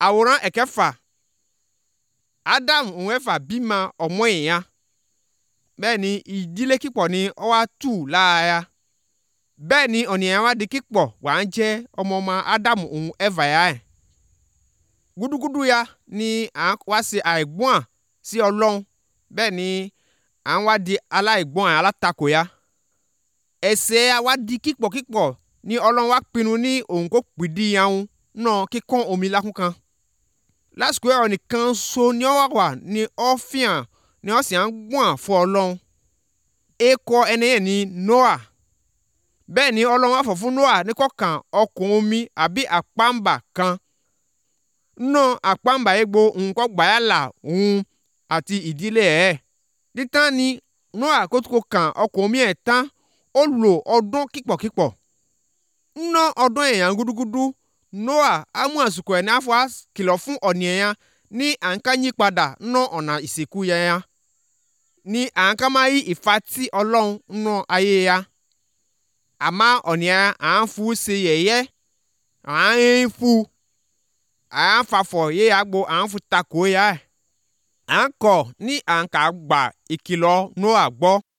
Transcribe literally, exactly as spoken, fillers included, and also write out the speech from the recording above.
Àwòrán ẹ̀kẹfà. Adam òun ẹ̀fà bímọ ọmọ èèyàn. Bẹ́ẹ̀ ni ìdílé kípọ̀ ni ó wá tù láàáyá. Bẹ́ẹ̀ ni ọ̀nìyàn wá di kípọ̀ wà ń jẹ́ ọmọ ọmọ Adam òun ẹ̀fà yá ẹ̀. Gúdúgúdú ya ni à ń wá ṣe àìgbọ́n sí Ọlọ́run. Bẹ́ẹ̀ ni à ń wá di aláìgbọ́n alátakò ya. Ẹ̀ṣẹ̀ a wá di kípọ̀ kípọ̀ ni Ọlọ́run wá pinnu ní òun kò pìdí yahun náà kíkán omi lákún kan. Lásìkò ẹ̀rọ nìkan so ni ó wà wà ni ó fihàn ni ó sì ń gbọ́n fún Ọlọ́run. Ekọ ẹni yẹn ni Noah. Bẹ́ẹ̀ ni Ọlọ́run wá fọ̀ fún Noah ní kọ̀ọ̀kan ọkọ̀ omi àbí àpámbà kan. Náà àpámbà egbò nǹkan gbàyàlà òun àti ìdílé ẹ̀. Títán ni Noah kó tó kàn ọkọ̀ omi ẹ̀ tán ó lò ọdún kípọ̀kípọ̀. Ná ọdún èèyàn gúdúgúdú Noah á mú àsìkò ẹ̀ ní àfọ̀ kìlọ̀ fún ọ̀nìyàn ní à ń ká yí padà ná ọ̀nà ìsìnkú yẹn ní à ń ká máa yí ìfatí Ọlọ́run ná ayé ya. Àmọ́ ọ̀nìyàn à ń fún ṣe yẹ̀yẹ́ à ń fún à ń fàfọ̀ yé agbo à ń fún takò ya ẹ̀. À ń kọ̀ ní à ń ká gbà ìkìlọ̀ Noah gbọ́.